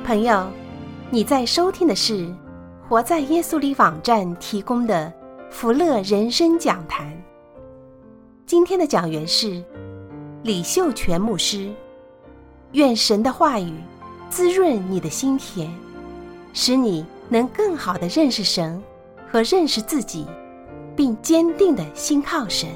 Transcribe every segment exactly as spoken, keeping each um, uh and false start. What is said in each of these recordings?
朋友，你在收听的是活在耶稣里网站提供的福乐人生讲坛。今天的讲员是李秀全牧师。愿神的话语滋润你的心田，使你能更好地认识神和认识自己，并坚定地信靠神。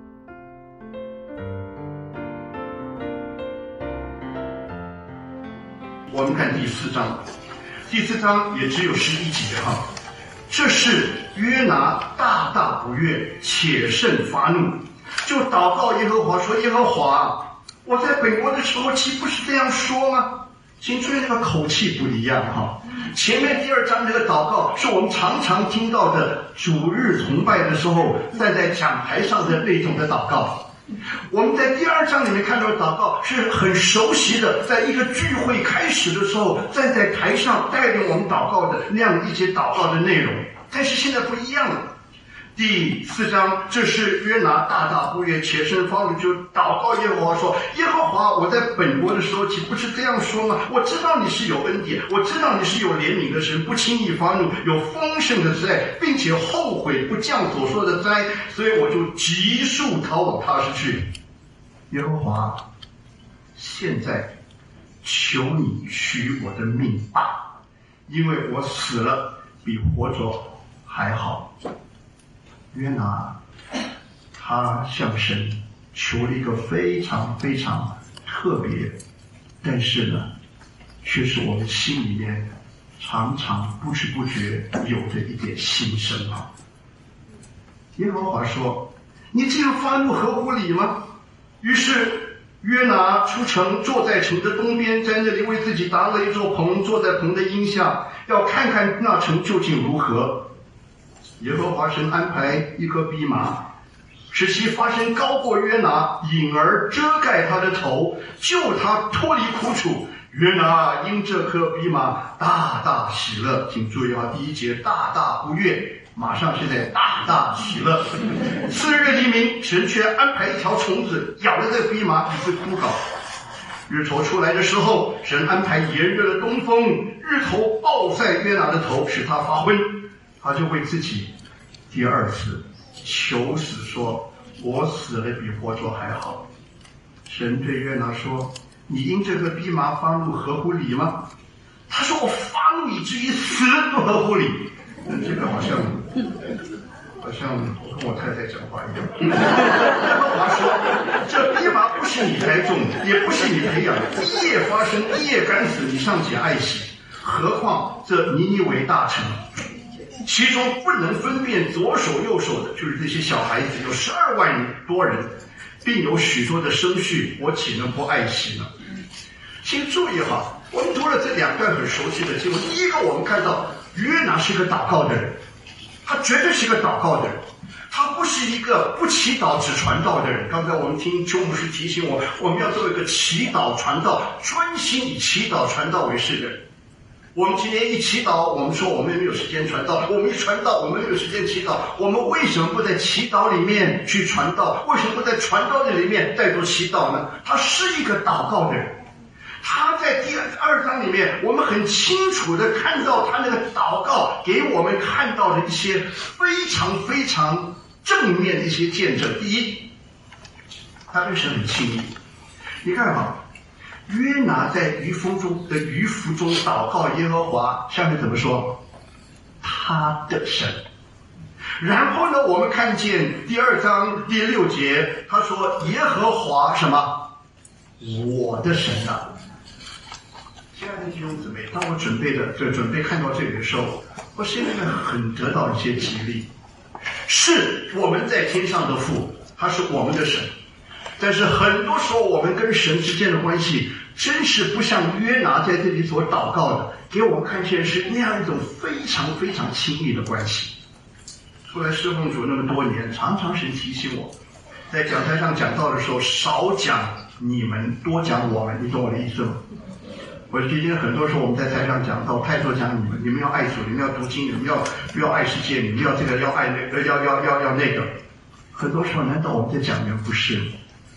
我们看第四章，第四章也只有十一节哈。这是约拿大大不悦，且甚发怒，就祷告耶和华说：耶和华，我在本国的时候岂不是这样说吗？请注意那个口气不一样哈。前面第二章这个祷告是我们常常听到的主日崇拜的时候站在讲台上的那种的祷告。我们在第二章里面看到的祷告是很熟悉的，在一个聚会开始的时候站在台上带领我们祷告的那样一些祷告的内容，但是现在不一样了。第四章，这是约拿大大不悦，且甚发怒，就祷告耶和华说：耶和华，我在本国的时候岂不是这样说吗？我知道你是有恩典，我知道你是有怜悯的神，不轻易发怒，有丰盛的灾，并且后悔不降所说的灾，所以我就急速逃往他施去。耶和华，现在求你取我的命吧，因为我死了比活着还好。约拿他向神求了一个非常非常特别，但是呢却是我们心里面常常不知不觉有的一点心声啊。耶和华说：你这样发怒合乎理吗？于是约拿出城，坐在城的东边，在那里为自己搭了一座棚，坐在棚的荫下，要看看那城究竟如何。耶和华神安排一颗蓖麻，使其发声高过约拿，引而遮盖他的头，救他脱离苦楚。约拿因这颗蓖麻大大喜乐。请注意啊，第一节大大不悦，马上现在大大喜乐。次日黎明，神却安排一条虫子咬了这个蓖麻，以致枯槁。日头出来的时候，神安排炎热的东风，日头暴晒约拿的头，使他发昏。他就为自己第二次求死，说：我死了比活着还好。神对约拿说：你因这个蓖麻发怒合乎理吗？他说：我发怒以至于死不合乎理。这个好像好像我跟我太太讲话一样。耶和华说：这蓖麻不是你栽种，也不是你培养，一夜发生，一夜干死，你尚且爱惜，何况这尼尼微大城，其中不能分辨左手右手的，就是这些小孩子，有十二万多人，并有许多的生畜，我岂能不爱惜呢？请注意哈，我们读了这两段很熟悉的经文。第一个，我们看到约拿是个祷告的人，他绝对是个祷告的人，他不是一个不祈祷只传道的人。刚才我们听邱牧师提醒我，我们要做一个祈祷传道，专心以祈祷传道为事的人。我们今天一祈祷，我们说我们没有时间传道；我们一传道，我们没有时间祈祷。我们为什么不在祈祷里面去传道？为什么不在传道的里面再做祈祷呢？他是一个祷告的人。他在第二章里面，我们很清楚的看到他那个祷告给我们看到的一些非常非常正面的一些见证。第一，他对神很亲密。你看哈，约拿在鱼腹中的鱼腹中祷告耶和华，下面怎么说？他的神。然后呢，我们看见第二章第六节，他说耶和华什么？我的神啊！亲爱的弟兄姊妹，当我准备的就准备看到这里的时候，我心里面很得到一些激励。是我们在天上的父，他是我们的神。但是很多时候我们跟神之间的关系真是不像约拿在这里所祷告的，给我们看见是那样一种非常非常亲密的关系。出来侍奉主那么多年，常常神提醒我，在讲台上讲道的时候少讲你们，多讲我们，你懂我的意思吗？我今天很多时候我们在台上讲道，太多讲你们，你们要爱主，你们要读经，你们要不要爱世界，你们要这个要爱那个，要要要要那个。很多时候难道我们在讲人不是？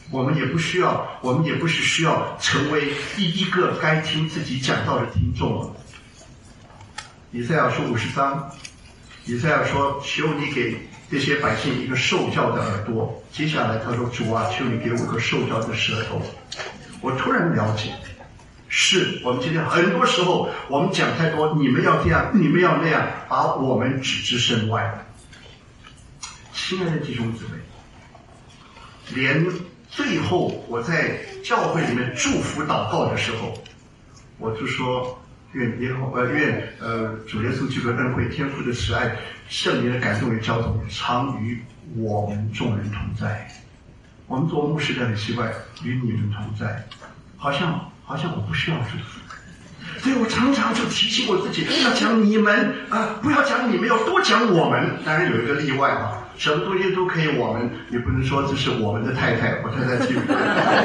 我们也不需要，我们也不是需要成为第一个该听自己讲道的听众了。以赛亚书五十章，以赛亚说：“求你给这些百姓一个受教的耳朵。”接下来他说：“主啊，求你给我一个受教的舌头。”我突然了解，是我们今天很多时候我们讲太多，你们要这样，你们要那样，把我们指之身外。亲爱的弟兄姊妹，连最后我在教会里面祝福祷告的时候，我就说愿耶和呃愿呃主耶稣基督的恩惠、天父的慈爱、圣灵的感动与交通常与我们众人同在。我们做牧师的很奇怪，与你们同在，好像好像我不需要祝福，所以我常常就提醒我自己，要讲你们啊、呃，不要讲你们，要多讲我们。当然有一个例外啊。什么东西都可以我们，你不能说这是我们的太太，我太太记不得。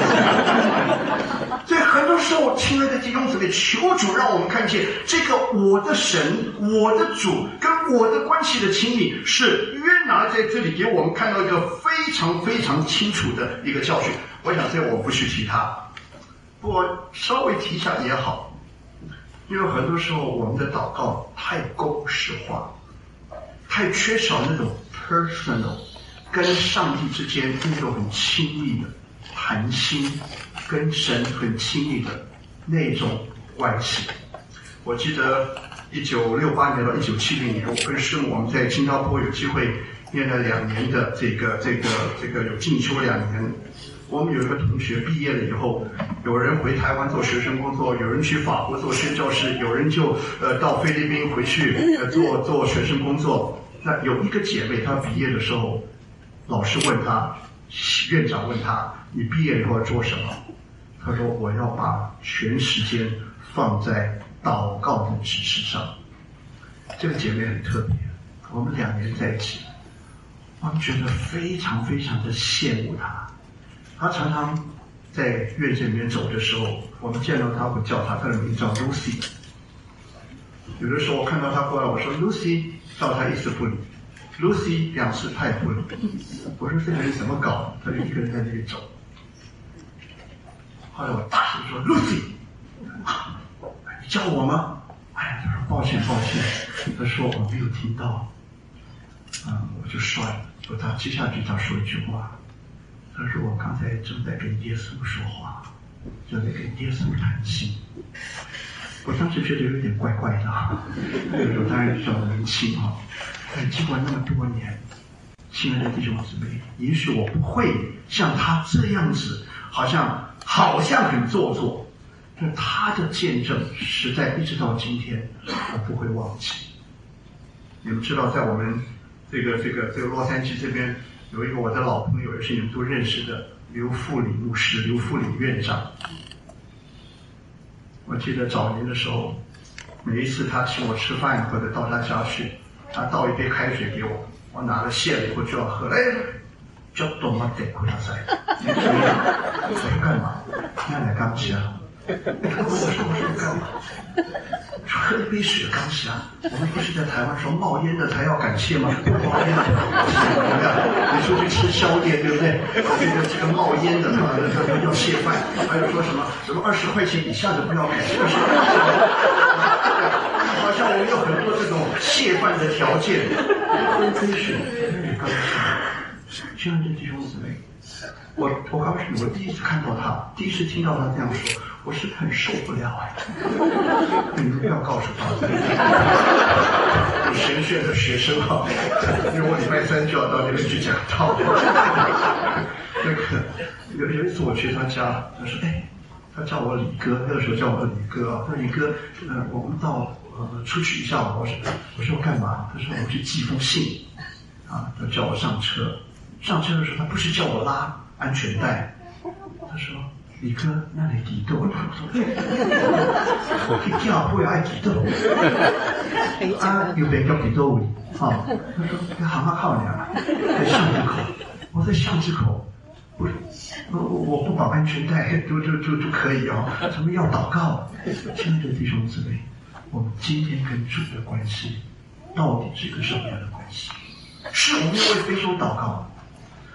所以很多时候，亲爱的弟兄姊妹，求主让我们看见这个我的神、我的主跟我的关系的亲密，是约拿在这里给我们看到一个非常非常清楚的一个教训。我想这我不去提它，不过稍微提一下也好，因为很多时候我们的祷告太公式化，太缺少那种personal 跟上帝之间那种很亲密的谈心，跟神很亲密的那种关系。我记得一九六八年到一九七零年，我跟师母我们在新加坡有机会念了两年的这个这个这个有进修两年。我们有一个同学毕业了以后，有人回台湾做学生工作，有人去法国做宣教士，有人就呃到菲律宾回去呃做做学生工作。那有一个姐妹，她毕业的时候，老师问她，院长问她，你毕业以后要做什么？她说我要把全时间放在祷告的指示上。这个姐妹很特别，我们两年在一起，我们觉得非常非常的羡慕她。她常常在院子里面走的时候，我们见到她会叫她，她的名字叫 Lucy。有的时候我看到她过来，我说 Lucy。叫他一次不理 ，Lucy 两次他也不理。我说这个人怎么搞？他就一个人在那里走。后来我大声说 ：“Lucy， 你叫我吗？”哎呀，他说抱歉抱歉。他说我没有听到。嗯，我就算了。我他接下去他说一句话，他说我刚才正在跟耶稣说话，正在跟耶稣谈心。我当时觉得有点怪怪的啊，那个时候当然比较年轻啊，但经过那么多年，亲爱的弟兄姊妹，也许我不会像他这样子，好像好像很做作，但他的见证实在一直到今天我不会忘记。你们知道，在我们这个这个这个洛杉矶这边有一个我的老朋友，也是你们都认识的刘富礼牧师，刘富礼院长。我记得早年的时候，每一次他请我吃饭或者到他家去，他倒一杯开水给我，我拿了谢了以后就要喝，哎，叫懂吗？得回来噻，你怎么样？我说干嘛？那来干起啊？我说我说干嘛？说喝一杯水干起啊？我们不是在台湾说冒烟的才要感谢吗？冒烟的，你出去吃宵夜对不对？这个这个冒烟的，他他他要谢饭，还有说什么什么二十块钱以下的不要感谢，好像我们有很多这种谢饭的条件。喝一杯水，干起。亲爱的弟兄姊妹，我我告诉你，我第一次看到他，第一次听到他这样说，我是很受不了哎。你们不要告诉他，有神学的学生啊，因为我礼拜三就要到那边去讲道。那个有有一次我去他家，他说哎，他叫我李哥，那个时候叫我李哥啊。他说李哥，呃，我们到呃出去一下，我说我说干嘛？他说我去寄封信啊，他叫我上车。上车的时候，他不是叫我拉安全带，他说：“李哥，那里几度？”我说：“你叫不要爱几度？啊，有别叫几度啊？”他说：“你行行靠娘，在巷子口。”我在巷子口，我我我不绑安全带就就就就可以啊？什么要祷告？亲爱的弟兄姊妹，我们今天跟主的关系到底是一个什么样的关系？是我们要为非洲祷告。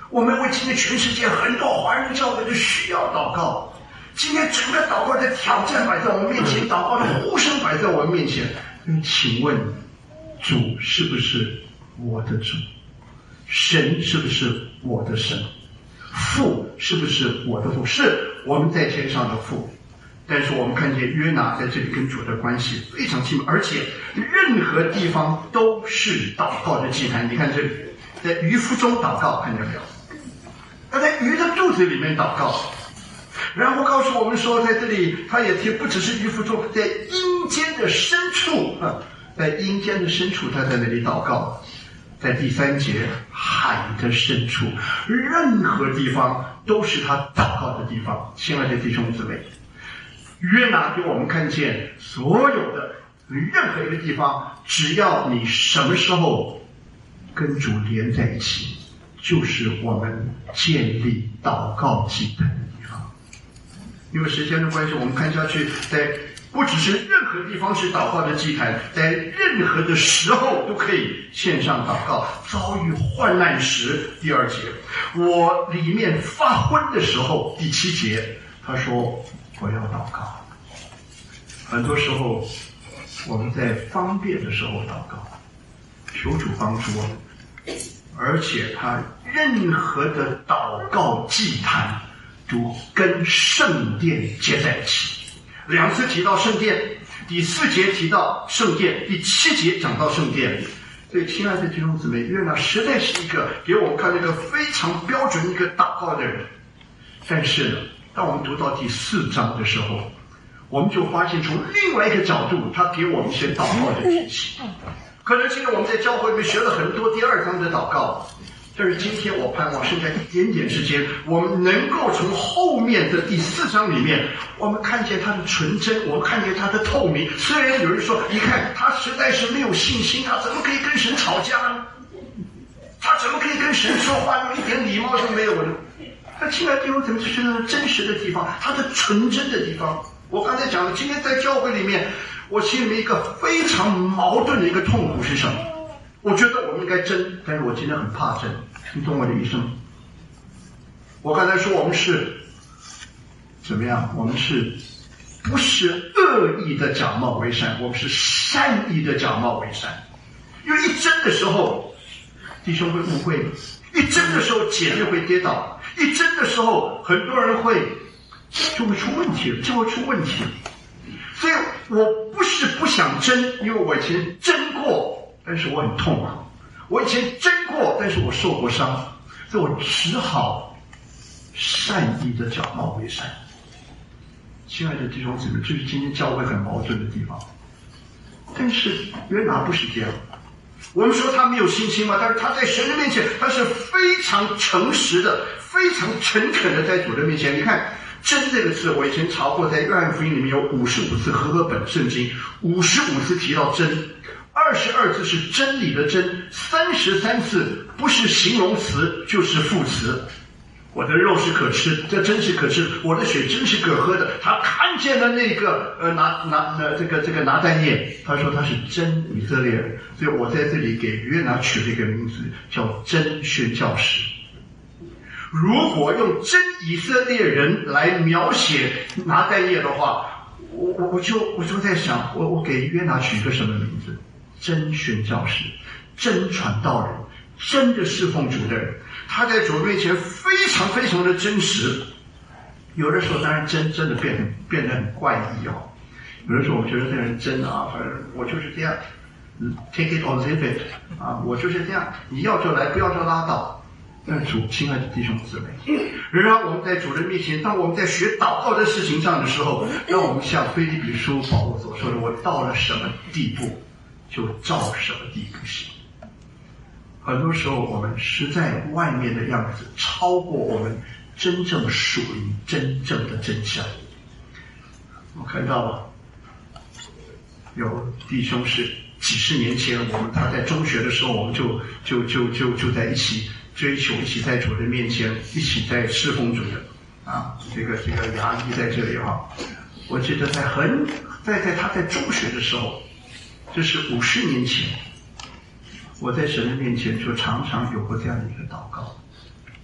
我们为今天全世界很多华人教会的需要祷告。今天整个祷告的挑战摆在我们面前，祷告的呼声摆在我们面前。请问，主是不是我的主？神是不是我的神？父是不是我的父？是我们在天上的父。但是我们看见约拿在这里跟主的关系非常亲密，而且任何地方都是祷告的祭坛。你看这里，在渔夫中祷告，看见没有？他在鱼的肚子里面祷告，然后告诉我们说，在这里他也提不只是渔夫中，在阴间的深处啊，在阴间的深处，他在那里祷告。在第三节，海的深处，任何地方都是他祷告的地方。亲爱的弟兄姊妹，约拿给我们看见，所有的任何一个地方，只要你什么时候跟主连在一起，就是我们建立祷告祭坛的地方。因为时间的关系，我们看下去，在不只是任何地方是祷告的祭坛，在任何的时候都可以线上祷告。遭遇患难时，第二节，我里面发昏的时候，第七节，他说我要祷告。很多时候我们在方便的时候祷告，求主帮助我们，而且他任何的祷告祭坛都跟圣殿接在一起。两次提到圣殿，第四节提到圣殿，第七节讲到圣殿。所以亲爱的弟兄姊妹，约拿实在是一个给我们看那个非常标准一个祷告的人。但是呢，当我们读到第四章的时候，我们就发现从另外一个角度，他给我们一些祷告的提醒。可能现在我们在教会里面学了很多第二章的祷告，但是今天我盼望剩下一点点时间，我们能够从后面的第四章里面，我们看见他的纯真，我们看见他的透明。虽然有人说，你看他实在是没有信心，他怎么可以跟神吵架呢？他怎么可以跟神说话，有一点礼貌都没有呢？那亲爱的弟兄姊妹，这是他真实的地方，他的纯真的地方。我刚才讲了，今天在教会里面，我心里面一个非常矛盾的一个痛苦是什么？我觉得我们应该争，但是我今天很怕争。你懂我的意思吗？我刚才说我们是怎么样？我们是不是恶意的假冒为善？我们是善意的假冒为善。因为一争的时候，弟兄会误会；一争的时候，姐妹会跌倒；一争的时候，很多人会就会出问题了，就会出问题了。所以我不是不想争，因为我以前争过，但是我很痛啊。我以前争过，但是我受过伤，所以我只好善意的假冒为善。亲爱的弟兄姊妹，这是今天教会很矛盾的地方。但是约拿不是这样。我们说他没有信心嘛，但是他在神的面前，他是非常诚实的，非常诚恳的在主的面前。你看真这个字，我以前查过，在约翰福音里面有五十五次，和合本圣经五十五次提到真，二十二次是真理的真，三十三次不是形容词就是副词。我的肉是可吃，这真是可吃；我的血真是可喝的。他看见了那个呃拿拿呃这个这个拿但业，他说他是真以色列人，所以我在这里给约拿取了一个名字叫真宣教士。如果用真以色列人来描写拿但业的话，我我我就我就在想，我我给约拿取一个什么名字？真宣教士，真传道人，真的侍奉主的人。他在主面前非常非常的真实。有的时候当然真真的变得变得很怪异哦。有的时候我觉得这个人真啊，反正我就是这样 ，take it or leave it 啊，我就是这样，你要就来，不要就拉倒。但主，亲爱的弟兄姊妹，仍然我们在主的面前，当我们在学祷告的事情上的时候，让我们像腓立比书保罗所说的，我到了什么地步，就照什么地步行。很多时候我们实在外面的样子超过我们真正属灵真正的真相。我看到了有弟兄是几十年前，我们他在中学的时候，我们就就就就就在一起追求，一起在主的面前，一起在侍奉主的啊。这个这个牙医在这里哈，我记得在很在在他在中学的时候，这是五十年前。我在神的面前就常常有过这样的一个祷告，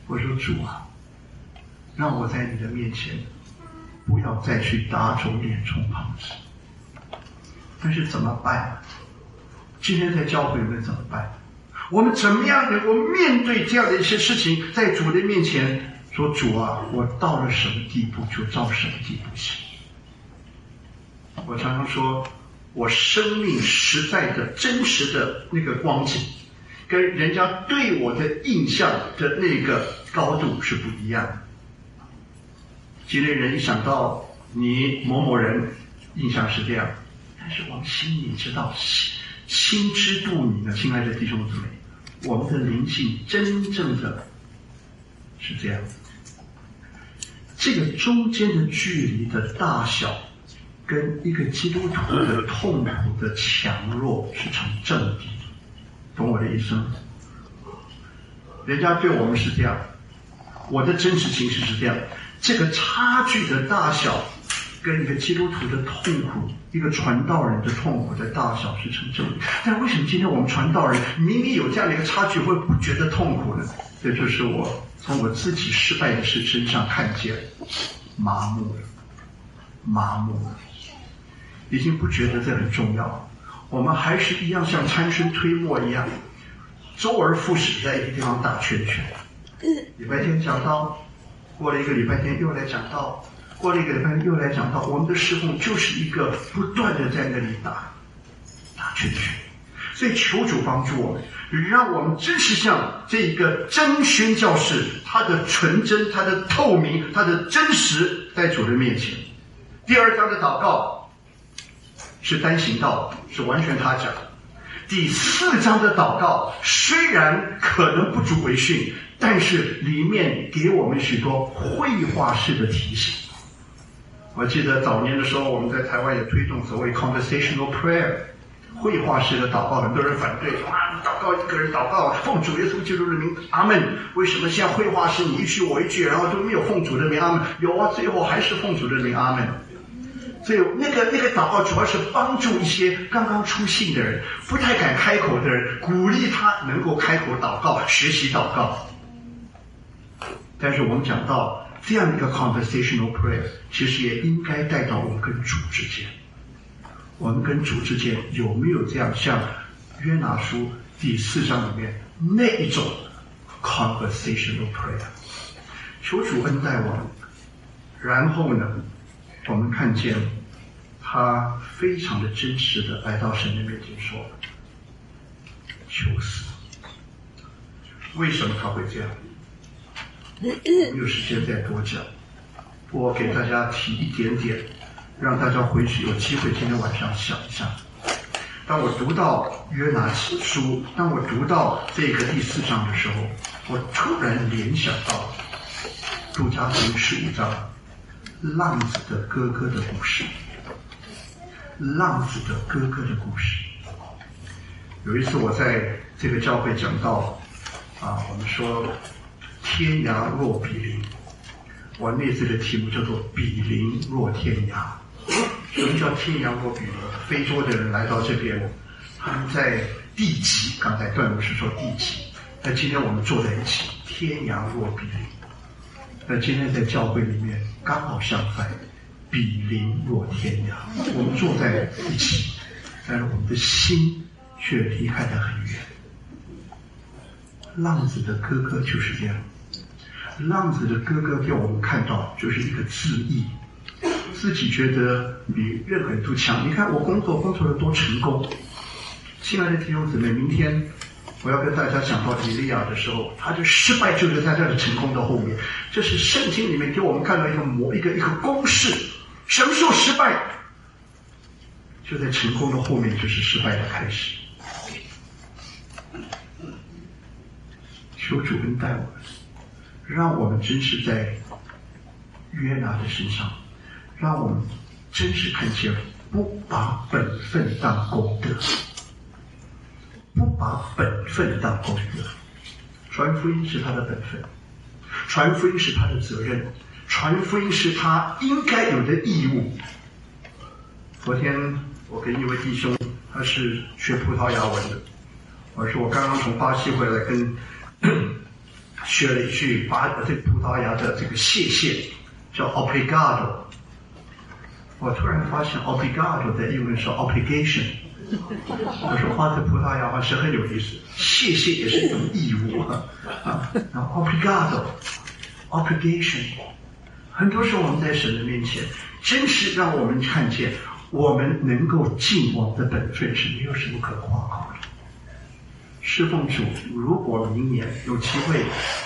我说主啊，让我在你的面前不要再去打肿脸充胖子。但是怎么办？今天在教会里面怎么办？我们怎么样能够面对这样的一些事情，在主的面前说，主啊，我到了什么地步就照什么地步行。我常常说，我生命实在的真实的那个光景，跟人家对我的印象的那个高度是不一样的。今天人一想到你某某人，印象是这样，但是我们心里知道，心知肚明的，亲爱的弟兄姊妹，我们的灵性真正的是这样。这个中间的距离的大小，跟一个基督徒的痛苦的强弱是成正比，懂我的意思吗？人家对我们是这样，我的真实情绪是这样，这个差距的大小跟一个基督徒的痛苦，一个传道人的痛苦的大小是成正比。但为什么今天我们传道人明明有这样的一个差距，会不觉得痛苦呢？这就是我从我自己失败的事身上看见，麻木了，麻木了，已经不觉得这很重要。我们还是一样像参孙推磨一样，周而复始在一个地方打圈圈。礼拜天讲到，过了一个礼拜天又来讲到，过了一个礼拜天又来讲到，我们的侍奉就是一个不断的在那里打打圈圈。所以求主帮助我们，让我们真是像这一个真宣教士，他的纯真，他的透明，他的真实在主的面前。第二章的祷告是单行道，是完全他讲。第四章的祷告虽然可能不足为训，但是里面给我们许多绘画式的提醒。我记得早年的时候，我们在台湾也推动所谓 conversational prayer， 绘画式的祷告，很多人反对，说啊，祷告一个人祷告，奉主耶稣基督的名，阿门。为什么现在绘画式你一句我一句，然后都没有奉主的名，阿门？有啊，最后还是奉主的名，阿门。所以那个那个祷告主要是帮助一些刚刚出信的人，不太敢开口的人，鼓励他能够开口祷告，学习祷告。但是我们讲到这样一个 conversational prayer， 其实也应该带到我们跟主之间。我们跟主之间有没有这样像约拿书第四章里面那一种 conversational prayer？ 求主恩待我们。然后呢，我们看见他非常的真实的来到神的面前说，求死。为什么他会这样？没有时间再多讲，我给大家提一点点，让大家回去有机会今天晚上想一下。当我读到约拿书，当我读到这个第四章的时候，我突然联想到路加福音十五章浪子的哥哥的故事。浪子的哥哥的故事。有一次我在这个教会讲到啊，我们说天涯若比邻，我那次的题目叫做比邻若天涯。什么叫天涯若比邻？非洲的人来到这边，他们在地级，刚才段牧师说地级，那今天我们坐在一起，天涯若比邻。那今天在教会里面刚好相反，比邻若天涯。我们坐在一起，但是我们的心却离开得很远。浪子的哥哥就是这样，浪子的哥哥给我们看到就是一个自义，自己觉得比任何人都强。你看我工作工作的多成功。亲爱的弟兄姊妹，明天我要跟大家讲到以利亚的时候，他的失败就是在他的成功的后面。这是圣经里面给我们看到一个模一个一个公式，什么时候失败，就在成功的后面就是失败的开始。求主恩待我们，让我们真是在约拿的身上，让我们真是看见不把本分当功德，不把本分当功德。传福音是他的本分，传福音是他的责任，传福音是他应该有的义务。昨天我跟一位弟兄，他是学葡萄牙文的，我说我刚刚从巴西回来，跟学了一句把这葡萄牙的这个谢谢叫 obrigado。我突然发现 obrigado 的英文是 obligation。我说话在葡萄牙话是很有意思，谢谢也是一种义务啊。然后 obrigado obligation， 很多时候我们在神的面前，真是让我们看见，我们能够尽我们的本分是没有什么可夸口的。侍奉主，如果明年有机会，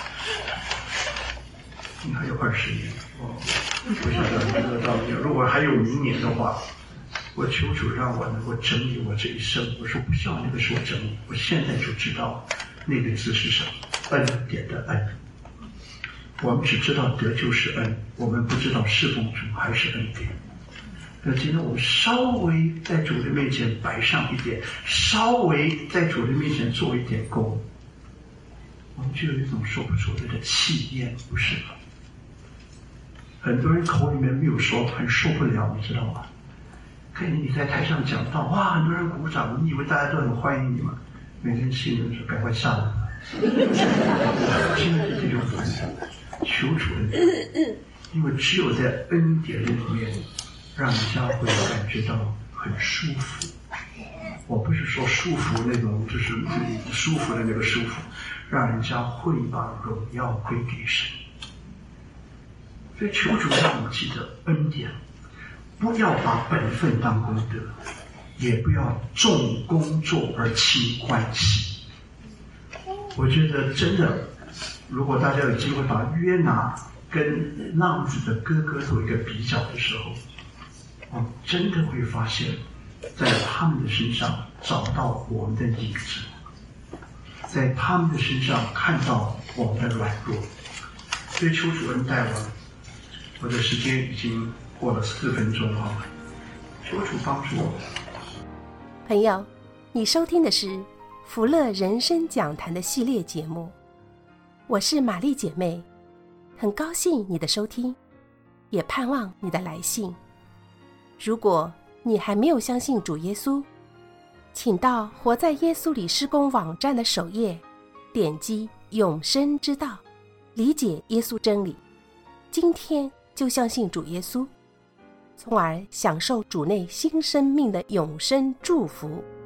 应该有二十年，我不晓得能得到没有。如果还有明年的话，我求主让我能够整理我这一生。我说不需要那个时候整理，我现在就知道那个字是什么，恩典的恩。我们只知道得救是恩，我们不知道侍奉主还是恩典。那今天我们稍微在主的面前摆上一点，稍微在主的面前做一点工，我们就有一种说不出来的气焰，不是吗？很多人口里面没有说，很受不了，你知道吗？看见你在台上讲道，哇，很多人鼓掌，你以为大家都很欢迎你吗？每天心里面说赶快下来吧。现在是这种反应，求主恩，因为只有在恩典里面，让人家会感觉到很舒服。我不是说舒服那种，就是舒服的那个舒服，让人家会把荣耀归给神。所以求主让我们记得恩典。不要把本分当功德，也不要重工作而轻关系。我觉得真的，如果大家有机会把约拿跟浪子的哥哥做一个比较的时候，我真的会发现，在他们的身上找到我们的影子，在他们的身上看到我们的软弱。所以求主恩待我，我的时间已经过了四分钟啊，求主帮助我。 朋友，你收听的是福乐人生讲坛的系列节目，我是玛丽姐妹，很高兴你的收听，也盼望你的来信。如果你还没有相信主耶稣，请到活在耶稣里施工网站的首页，点击永生之道，理解耶稣真理，今天就相信主耶稣，从而享受主内新生命的永生祝福。